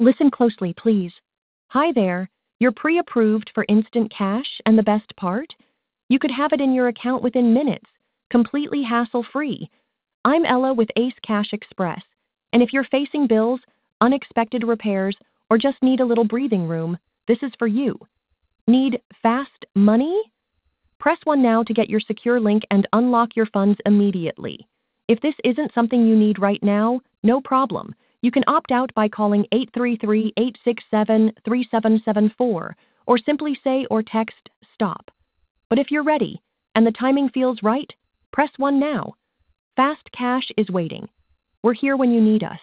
Listen closely, please. Hi there. You're pre-approved for instant cash, and the best part? You could have it in your account within minutes, completely hassle-free. I'm Ella with Ace Cash Express, and if you're facing bills, unexpected repairs, or just need a little breathing room, this is for you. Need fast money? Press 1 now to get your secure link and unlock your funds immediately. If this isn't something you need right now, no problem. You can opt out by calling 833-867-3774 or simply say or text STOP. But if you're ready and the timing feels right, press 1 now. Fast Cash is waiting. We're here when you need us.